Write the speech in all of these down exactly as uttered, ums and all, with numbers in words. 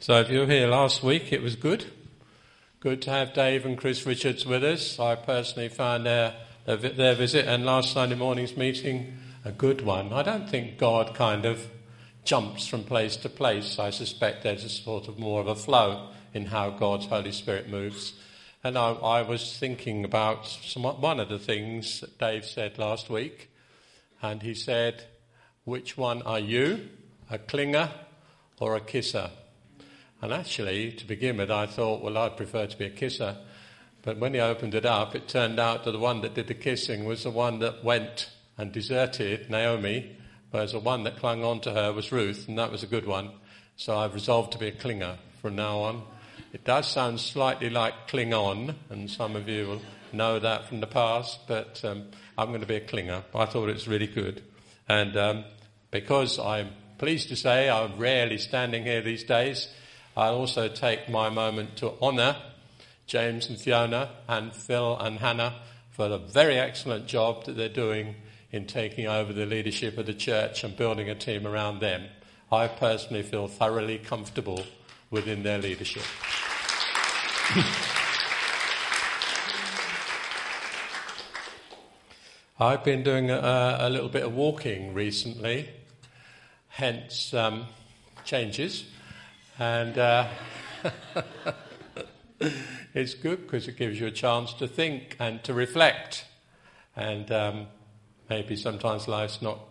So if you were here last week, it was good. Good to have Dave and Chris Richards with us. I personally found their, their, their visit and last Sunday morning's meeting a good one. I don't think God kind of jumps from place to place. I suspect there's a sort of more of a flow in how God's Holy Spirit moves. And I, I was thinking about some, one of the things that Dave said last week. And he said, which one are you, a clinger or a kisser? And actually, to begin with, I thought, well, I'd prefer to be a kisser. But when he opened it up, it turned out that the one that did the kissing was the one that went and deserted Naomi, whereas the one that clung on to her was Ruth, and that was a good one. So I've resolved to be a clinger from now on. It does sound slightly like cling on, and some of you will know that from the past, but um, I'm going to be a clinger. I thought it was really good. And um, because I'm pleased to say I'm rarely standing here these days, I'll also take my moment to honour James and Fiona and Phil and Hannah for the very excellent job that they're doing in taking over the leadership of the church and building a team around them. I personally feel thoroughly comfortable within their leadership. I've been doing a, a little bit of walking recently, hence um, changes. And uh, it's good because it gives you a chance to think and to reflect. And um, maybe sometimes life's not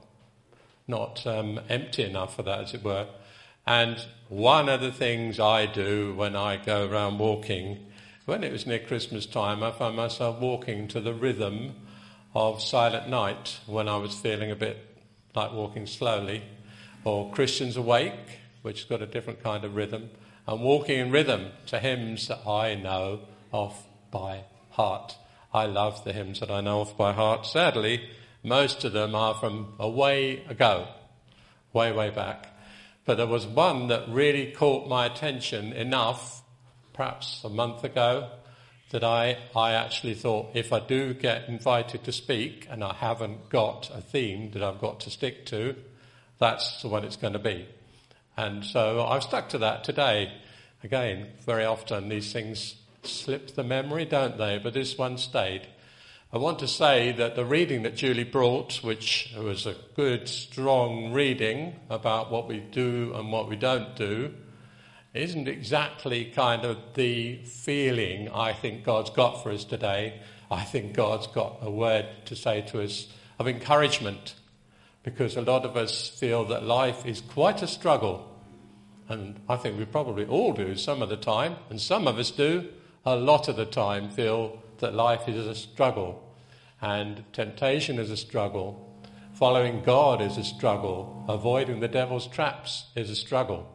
not um, empty enough for that, as it were. And one of the things I do when I go around walking, when it was near Christmas time, I found myself walking to the rhythm of Silent Night when I was feeling a bit like walking slowly, or Christians Awake, which has got a different kind of rhythm, and walking in rhythm to hymns that I know off by heart. I love the hymns that I know off by heart. Sadly, most of them are from a way ago, way, way back. But there was one that really caught my attention enough, perhaps a month ago, that I, I actually thought, if I do get invited to speak and I haven't got a theme that I've got to stick to, that's the one it's going to be. And so I've stuck to that today. Again, very often these things slip the memory, don't they? But this one stayed. I want to say that the reading that Julie brought, which was a good, strong reading about what we do and what we don't do, isn't exactly kind of the feeling I think God's got for us today. I think God's got a word to say to us of encouragement, because a lot of us feel that life is quite a struggle. And I think we probably all do some of the time, and some of us do a lot of the time feel that life is a struggle, and temptation is a struggle, following God is a struggle, avoiding the devil's traps is a struggle.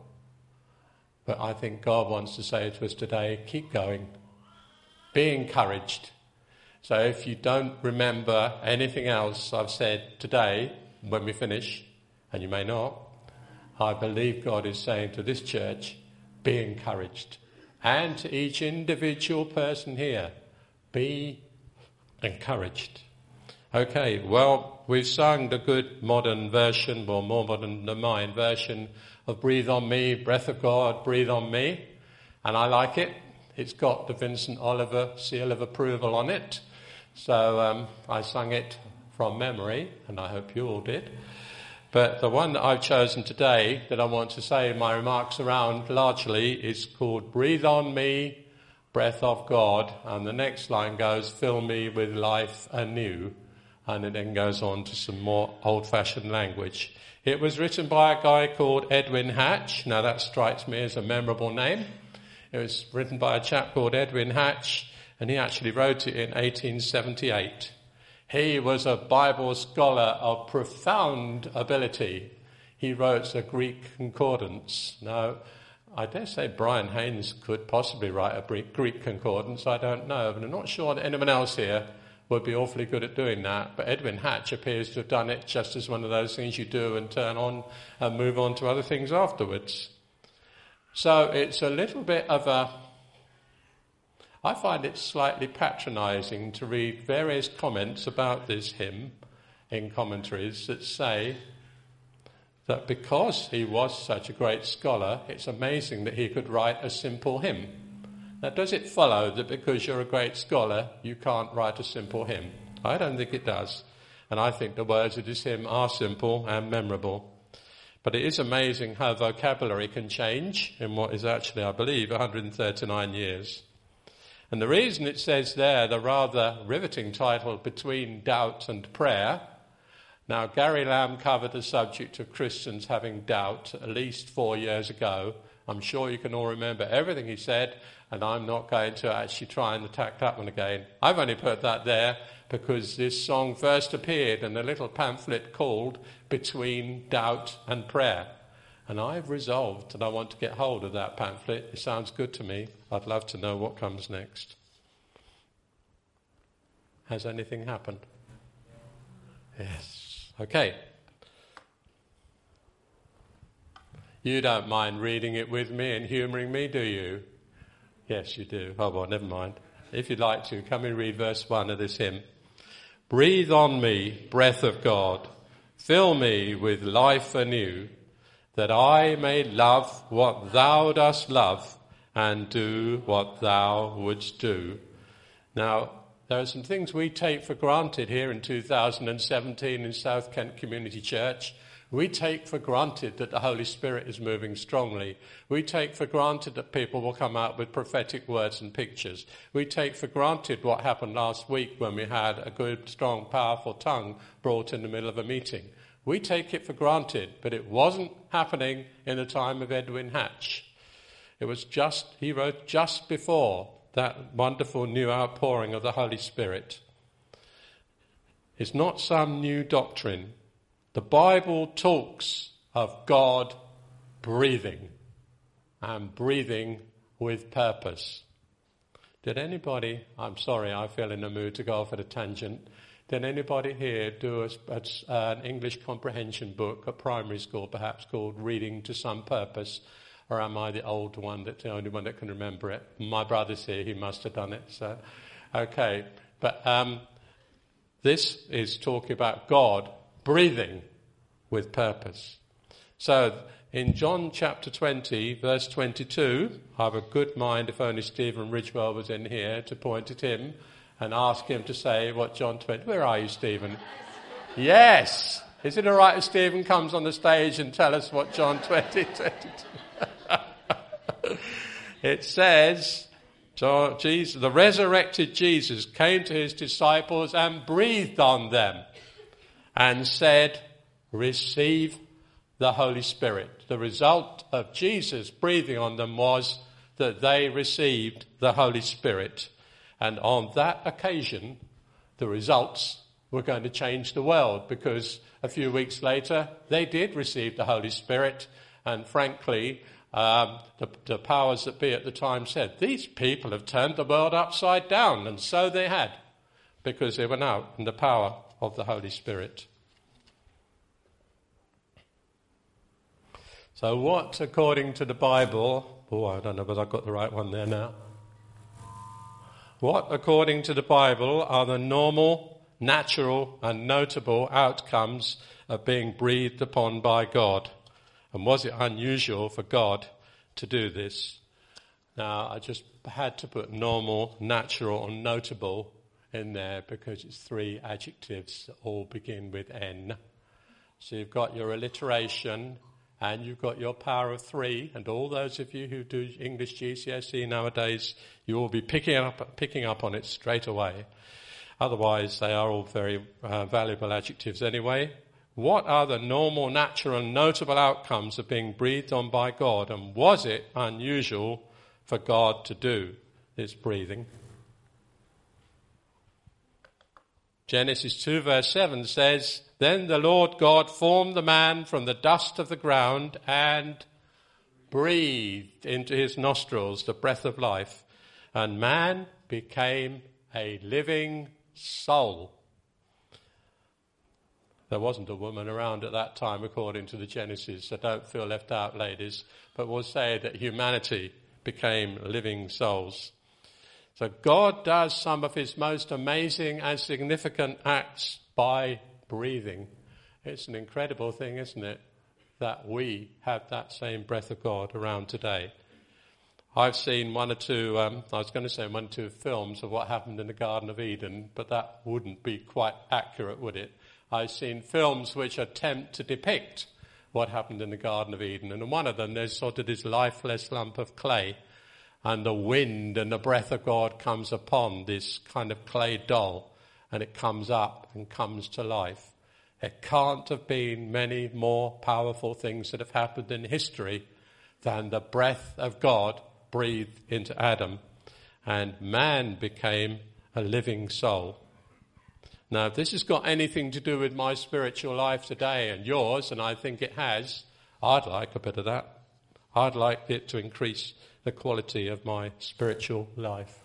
But I think God wants to say to us today, keep going, be encouraged. So if you don't remember anything else I've said today, when we finish, and you may not, I believe God is saying to this church, be encouraged. And to each individual person here, be encouraged. Okay, well, we've sung the good modern version, or more modern than mine, version of Breathe on Me, Breath of God, Breathe on Me. And I like it. It's got the Vincent Oliver seal of approval on it. So um, I sung it from memory, and I hope you all did. But the one that I've chosen today that I want to say my remarks around largely is called Breathe on Me, Breath of God. And the next line goes, fill me with life anew. And it then goes on to some more old-fashioned language. It was written by a guy called Edwin Hatch. Now that strikes me as a memorable name. It was written by a chap called Edwin Hatch, and he actually wrote it in eighteen seventy-eight. He was a Bible scholar of profound ability. He wrote a Greek concordance. Now, I dare say Brian Haynes could possibly write a Greek concordance. I don't know, but I'm not sure that anyone else here would be awfully good at doing that. But Edwin Hatch appears to have done it just as one of those things you do and turn on and move on to other things afterwards. So it's a little bit of a... I find it slightly patronising to read various comments about this hymn in commentaries that say that because he was such a great scholar, it's amazing that he could write a simple hymn. Now, does it follow that because you're a great scholar, you can't write a simple hymn? I don't think it does. And I think the words of this hymn are simple and memorable. But it is amazing how vocabulary can change in what is actually, I believe, one hundred thirty-nine years. And the reason it says there, the rather riveting title, Between Doubt and Prayer. Now, Gary Lamb covered the subject of Christians having doubt at least four years ago. I'm sure you can all remember everything he said, and I'm not going to actually try and attack that one again. I've only put that there because this song first appeared in a little pamphlet called Between Doubt and Prayer. And I've resolved that I want to get hold of that pamphlet. It sounds good to me. I'd love to know what comes next. Has anything happened? Yes. Okay. You don't mind reading it with me and humouring me, do you? Yes, you do. Oh, well, never mind. If you'd like to, come and read verse one of this hymn. Breathe on me, breath of God. Fill me with life anew, that I may love what thou dost love and do what thou wouldst do. Now, there are some things we take for granted here in two thousand seventeen in South Kent Community Church. We take for granted that the Holy Spirit is moving strongly. We take for granted that people will come out with prophetic words and pictures. We take for granted what happened last week when we had a good, strong, powerful tongue brought in the middle of a meeting. We take it for granted, but it wasn't happening in the time of Edwin Hatch. It was just, he wrote just before that wonderful new outpouring of the Holy Spirit. It's not some new doctrine. The Bible talks of God breathing, and breathing with purpose. Did anybody, I'm sorry, I feel in the mood to go off at a tangent. Did anybody here do a, a, an English comprehension book at primary school, perhaps called Reading to Some Purpose? Or am I the old one, that's the only one that can remember it? My brother's here, he must have done it. So, okay. But um, this is talking about God breathing with purpose. So, in John chapter twenty, verse twenty-two, I have a good mind, if only Stephen Ridgewell was in here, to point at him and ask him to say what John twenty... Where are you, Stephen? Yes! Is it all right if Stephen comes on the stage and tell us what John twenty, twenty-two... It says, Jesus, the resurrected Jesus came to his disciples and breathed on them and said, receive the Holy Spirit. The result of Jesus breathing on them was that they received the Holy Spirit. And on that occasion, the results were going to change the world, because a few weeks later, they did receive the Holy Spirit. And frankly, um, the, the powers that be at the time said, these people have turned the world upside down. And so they had, because they were now in the power of the Holy Spirit. So what, according to the Bible, oh, I don't know whether I've got the right one there now. What, according to the Bible, are the normal, natural and notable outcomes of being breathed upon by God? And was it unusual for God to do this? Now, I just had to put normal, natural and notable in there because it's three adjectives that all begin with N. So you've got your alliteration and you've got your power of three, and all those of you who do English G C S E nowadays, you will be picking up picking up on it straight away. Otherwise, they are all very uh, valuable adjectives anyway. What are the normal, natural, and notable outcomes of being breathed on by God? And was it unusual for God to do this breathing? Genesis two verse seven says, then the Lord God formed the man from the dust of the ground and breathed into his nostrils the breath of life, and man became a living soul. There wasn't a woman around at that time, according to the Genesis, so don't feel left out, ladies, but we'll say that humanity became living souls. So God does some of his most amazing and significant acts by breathing. It's an incredible thing, isn't it? that we have that same breath of God around today. I've seen one or two, um, I was going to say one or two films of what happened in the Garden of Eden, but that wouldn't be quite accurate, would it? I've seen films which attempt to depict what happened in the Garden of Eden, and in one of them there's sort of this lifeless lump of clay, and the wind and the breath of God comes upon this kind of clay doll, and it comes up and comes to life. There can't have been many more powerful things that have happened in history than the breath of God breathed into Adam, and man became a living soul. Now, if this has got anything to do with my spiritual life today and yours, and I think it has, I'd like a bit of that. I'd like it to increase the quality of my spiritual life.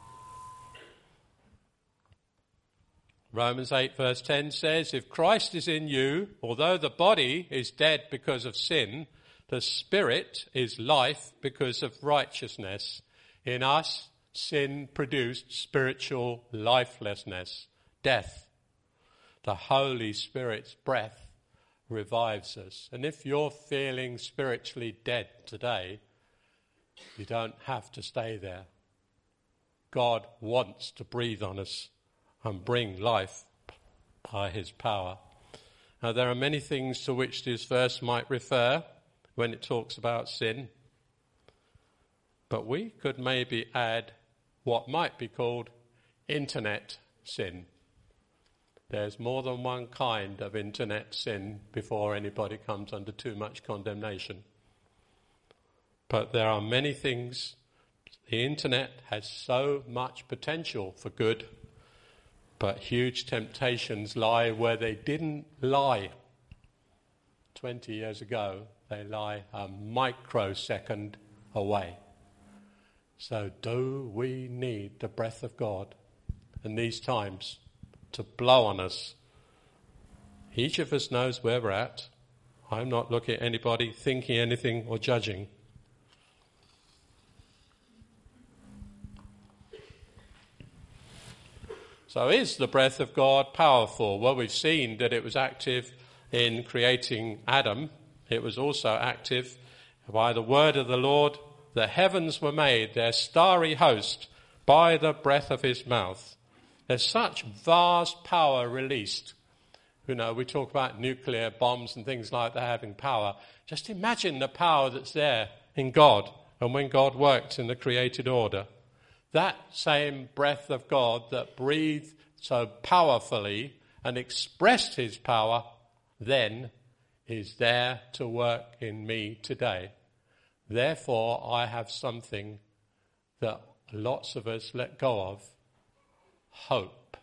Romans eight verse ten says, if Christ is in you, although the body is dead because of sin, the spirit is life because of righteousness. In us, sin produced spiritual lifelessness, death. The Holy Spirit's breath revives us. And if you're feeling spiritually dead today, you don't have to stay there. God wants to breathe on us and bring life by his power. Now, there are many things to which this verse might refer when it talks about sin, but we could maybe add what might be called internet sin. There's more than one kind of internet sin before anybody comes under too much condemnation. But there are many things. The internet has so much potential for good, but huge temptations lie where they didn't lie twenty years ago. They lie a microsecond away. So do we need the breath of God in these times to blow on us? Each of us knows where we're at. I'm not looking at anybody thinking anything or judging. So is the breath of God powerful? Well, we've seen that it was active in creating Adam. It was also active by the word of the Lord. The heavens were made, their starry host, by the breath of his mouth. There's such vast power released. You know, we talk about nuclear bombs and things like that having power. Just imagine the power that's there in God and when God worked in the created order. That same breath of God that breathed so powerfully and expressed his power then is there to work in me today. Therefore, I have something that lots of us let go of: hope.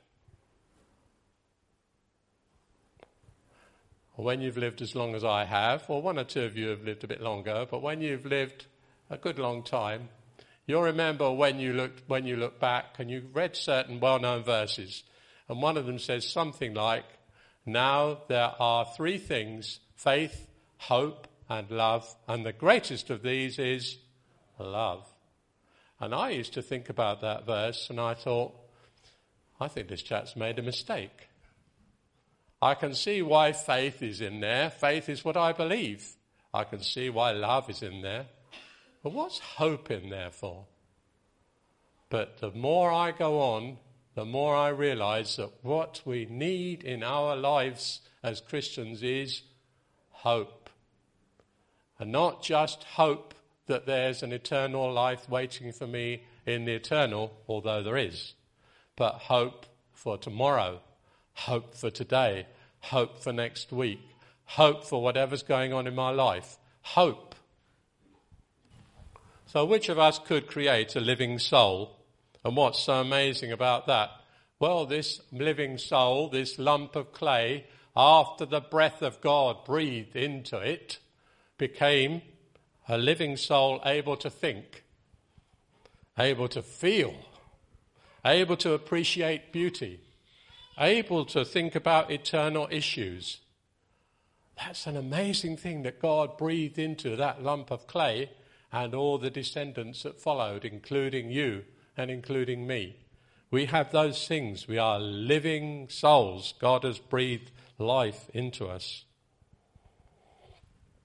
When you've lived as long as I have, or one or two of you have lived a bit longer, but when you've lived a good long time, you'll remember when you looked, when you look back and you read certain well-known verses, and one of them says something like, now there are three things: faith, hope, and love, and the greatest of these is love. And I used to think about that verse, and I thought, I think this chap's made a mistake. I can see why faith is in there. Faith is what I believe. I can see why love is in there. But what's hope in there for? But the more I go on, the more I realize that what we need in our lives as Christians is hope. And not just hope that there's an eternal life waiting for me in the eternal, although there is, but hope for tomorrow, hope for today, hope for next week, hope for whatever's going on in my life, hope. So which of us could create a living soul? And what's so amazing about that? Well, this living soul, this lump of clay, after the breath of God breathed into it, became a living soul able to think, able to feel, able to appreciate beauty, able to think about eternal issues. That's an amazing thing that God breathed into that lump of clay and all the descendants that followed, including you and including me. We have those things. We are living souls. God has breathed life into us.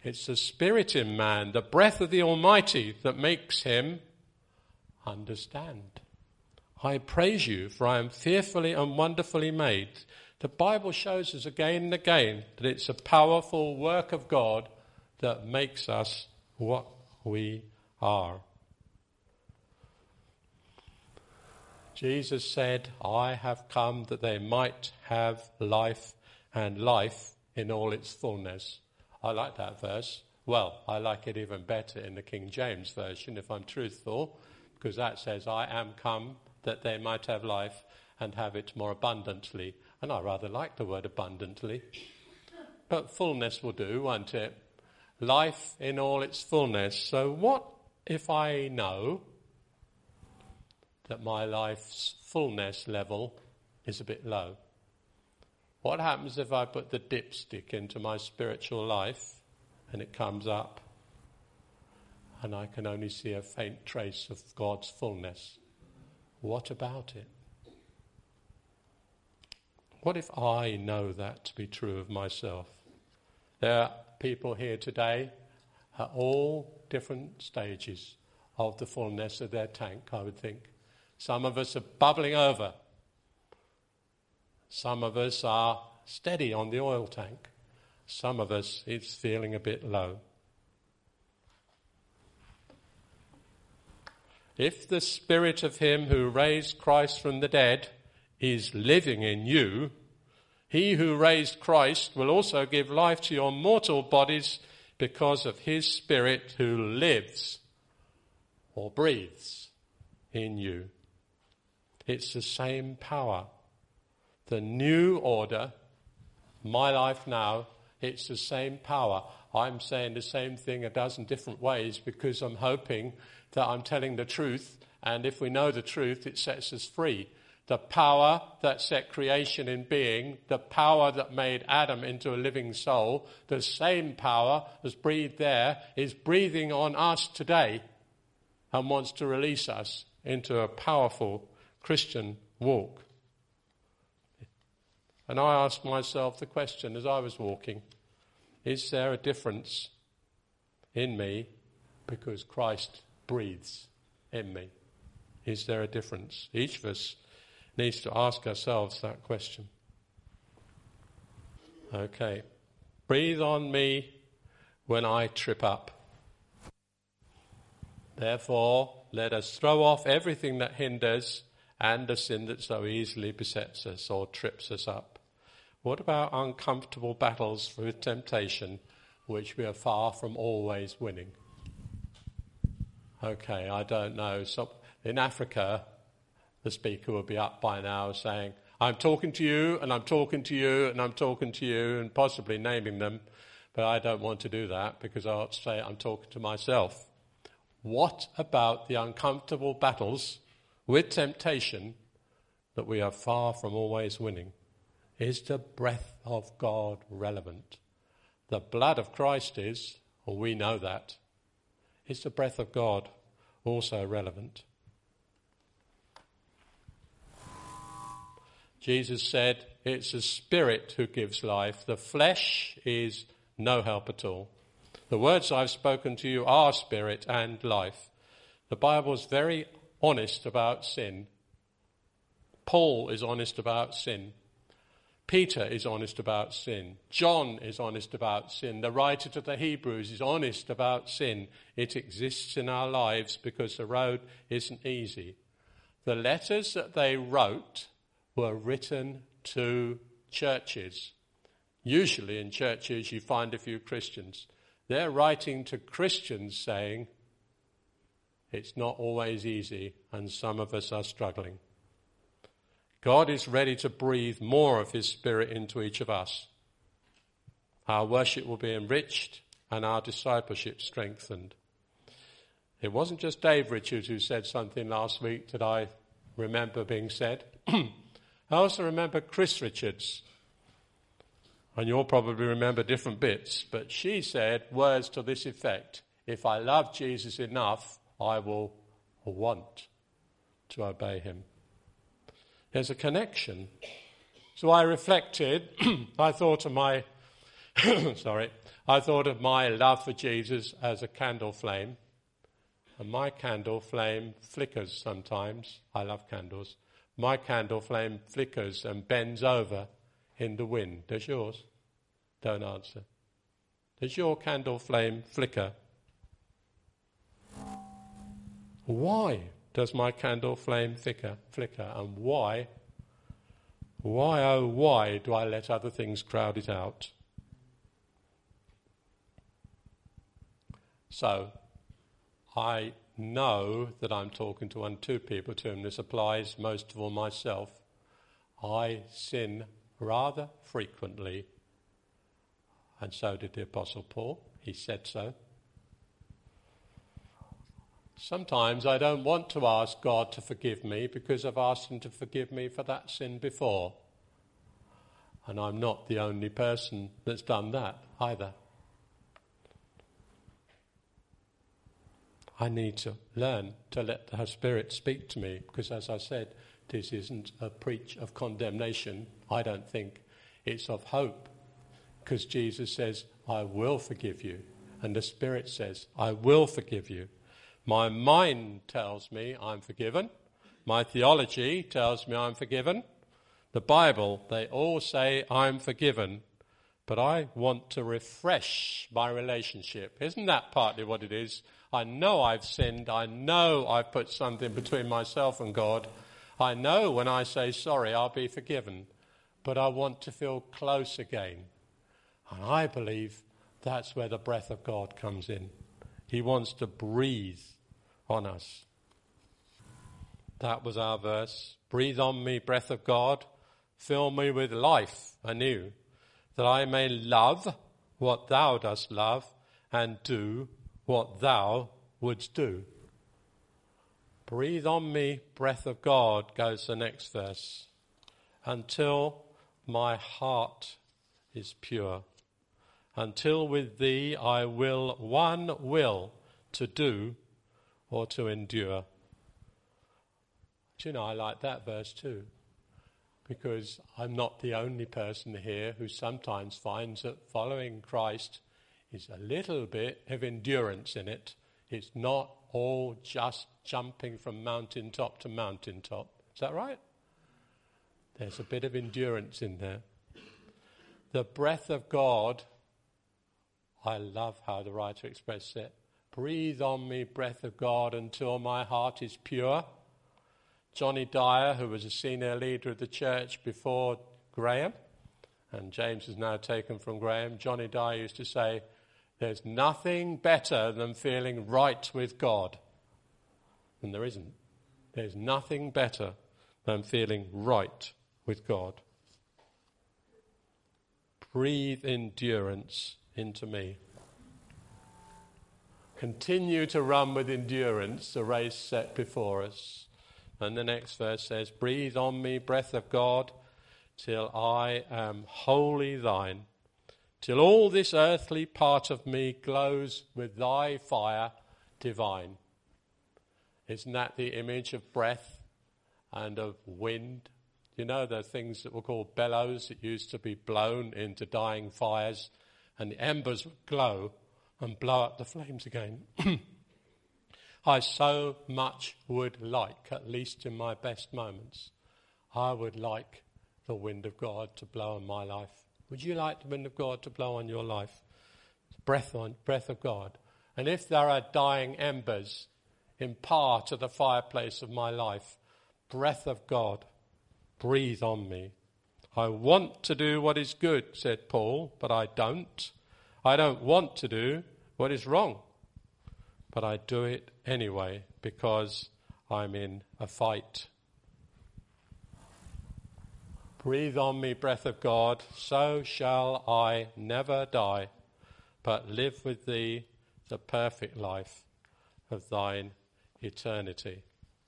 It's the Spirit in man, the breath of the Almighty, that makes him understand. I praise you, for I am fearfully and wonderfully made. The Bible shows us again and again that it's a powerful work of God that makes us what we are. Jesus said, I have come that they might have life, and life in all its fullness. I like that verse. Well, I like it even better in the King James Version, if I'm truthful, because that says, I am come that they might have life and have it more abundantly. And I rather like the word abundantly. But fullness will do, won't it? Life in all its fullness. So what if I know that my life's fullness level is a bit low? What happens if I put the dipstick into my spiritual life and it comes up and I can only see a faint trace of God's fullness? What about it? What if I know that to be true of myself? There are people here today at all different stages of the fullness of their tank, I would think. Some of us are bubbling over. Some of us are steady on the oil tank. Some of us, it's feeling a bit low. If the Spirit of him who raised Christ from the dead is living in you, he who raised Christ will also give life to your mortal bodies because of his Spirit who lives or breathes in you. It's the same power. The new order, my life now, it's the same power. I'm saying the same thing a dozen different ways because I'm hoping that I'm telling the truth, and if we know the truth, it sets us free. The power that set creation in being, the power that made Adam into a living soul, the same power that's breathed there is breathing on us today and wants to release us into a powerful Christian walk. And I asked myself the question as I was walking, is there a difference in me because Christ breathes in me? Is there a difference? Each of us needs to ask ourselves that question. Okay. Breathe on me when I trip up. Therefore, let us throw off everything that hinders and the sin that so easily besets us or trips us up. What about uncomfortable battles with temptation, which we are far from always winning? Okay, I don't know. So in Africa, the speaker will be up by now saying, I'm talking to you, and I'm talking to you, and I'm talking to you, and possibly naming them, but I don't want to do that because I ought to say I'm talking to myself. What about the uncomfortable battles with temptation that we are far from always winning? Is the breath of God relevant? The blood of Christ is, or we know that. Is the breath of God also relevant? Jesus said, it's the Spirit who gives life. The flesh is no help at all. The words I've spoken to you are spirit and life. The Bible is very honest about sin. Paul is honest about sin. Peter is honest about sin. John is honest about sin. The writer to the Hebrews is honest about sin. It exists in our lives because the road isn't easy. The letters that they wrote were written to churches. Usually in churches you find a few Christians. They're writing to Christians saying, it's not always easy and some of us are struggling. God is ready to breathe more of his Spirit into each of us. Our worship will be enriched and our discipleship strengthened. It wasn't just Dave Richards who said something last week that I remember being said. I also remember Chris Richards, and you'll probably remember different bits, but she said words to this effect: if I love Jesus enough, I will want to obey him. There's a connection. So I reflected, I thought of my, sorry, I thought of my love for Jesus as a candle flame. And my candle flame flickers sometimes. I love candles. My candle flame flickers and bends over in the wind. Does yours? Don't answer. Does your candle flame flicker? Why does my candle flame flicker? Flicker, and why? Why, oh why, do I let other things crowd it out? So, I know that I'm talking to one, two people to whom this applies, most of all myself. I sin rather frequently, and so did the Apostle Paul. He said so. Sometimes I don't want to ask God to forgive me because I've asked him to forgive me for that sin before. And I'm not the only person that's done that either. I need to learn to let the Spirit speak to me because, as I said, this isn't a preach of condemnation. I don't think. It's of hope because Jesus says, I will forgive you. And the Spirit says, I will forgive you. My mind tells me I'm forgiven. My theology tells me I'm forgiven. The Bible, they all say I'm forgiven. But I want to refresh my relationship. Isn't that partly what it is? I know I've sinned. I know I've put something between myself and God. I know when I say sorry, I'll be forgiven. But I want to feel close again. And I believe that's where the breath of God comes in. He wants to breathe on us. That was our verse. Breathe on me, breath of God. Fill me with life anew, that I may love what thou dost love and do what thou wouldst do. Breathe on me, breath of God, goes the next verse, until my heart is pure, until with thee I will one will to do or to endure. Do you know, I like that verse too, because I'm not the only person here who sometimes finds that following Christ is a little bit of endurance in it. It's not all just jumping from mountaintop to mountaintop. Is that right? There's a bit of endurance in there. The breath of God, I love how the writer expressed it. Breathe on me, breath of God, until my heart is pure. Johnny Dyer, who was a senior leader of the church before Graham, and James is now taken from Graham, Johnny Dyer used to say, there's nothing better than feeling right with God. And there isn't. There's nothing better than feeling right with God. Breathe endurance into me. Continue to run with endurance the race set before us. And the next verse says, breathe on me, breath of God, till I am wholly thine, till all this earthly part of me glows with thy fire divine. Isn't that the image of breath and of wind? You know, the things that were called bellows that used to be blown into dying fires, and the embers would glow and blow up the flames again. I so much would like, at least in my best moments, I would like the wind of God to blow on my life. Would you like the wind of God to blow on your life? Breath on, breath of God. And if there are dying embers, impart to the fireplace of my life, breath of God, breathe on me. I want to do what is good, said Paul, but I don't. I don't want to do what is wrong, but I do it anyway because I'm in a fight. Breathe on me, breath of God, so shall I never die, but live with thee the perfect life of thine eternity.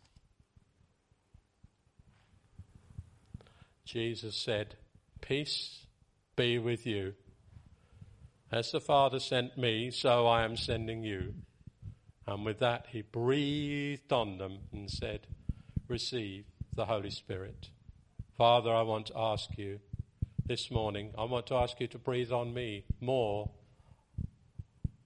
Jesus said, peace be with you. As the Father sent me, so I am sending you. And with that he breathed on them and said, receive the Holy Spirit. Father, I want to ask you this morning, I want to ask you to breathe on me more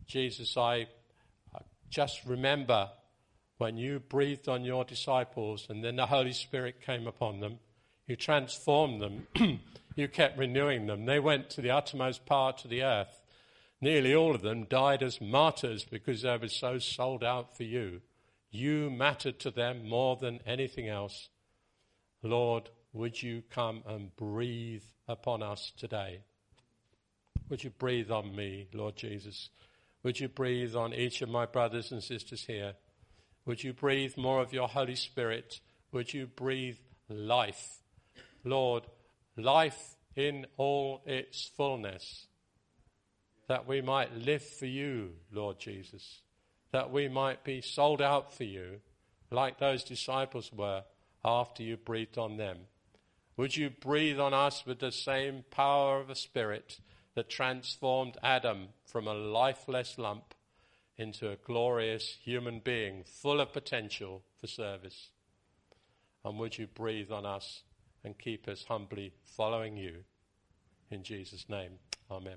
Jesus, I just remember when you breathed on your disciples and then the Holy Spirit came upon them, you transformed them, you kept renewing them. They went to the uttermost part of the earth. Nearly all of them died as martyrs because they were so sold out for you. You mattered to them more than anything else. Lord, would you come and breathe upon us today? Would you breathe on me, Lord Jesus? Would you breathe on each of my brothers and sisters here? Would you breathe more of your Holy Spirit? Would you breathe life? Lord, life in all its fullness, that we might live for you, Lord Jesus, that we might be sold out for you, like those disciples were after you breathed on them. Would you breathe on us with the same power of a spirit that transformed Adam from a lifeless lump into a glorious human being full of potential for service? And would you breathe on us and keep us humbly following you? In Jesus' name, amen.